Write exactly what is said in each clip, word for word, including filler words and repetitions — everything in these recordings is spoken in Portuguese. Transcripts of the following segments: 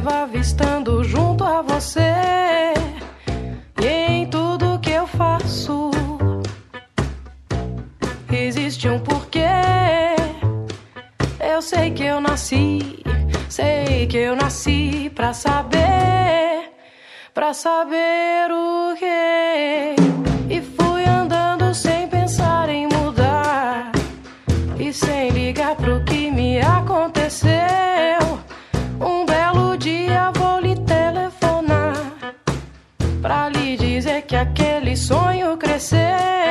levava estando junto a você. E em tudo que eu faço existe um porquê. Eu sei que eu nasci, sei que eu nasci pra saber, pra saber o quê. E fui andando sem pensar em mudar e sem ligar pro que me aconteceu. Um belo dia vou lhe telefonar pra lhe dizer que aquele sonho cresceu.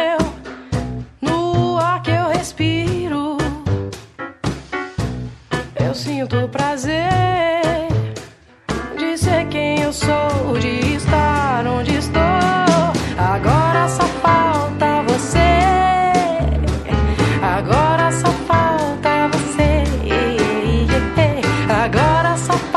No ar que eu respiro eu sinto prazer de ser quem eu sou, de estar onde estou. Agora só falta você, agora só falta você, agora só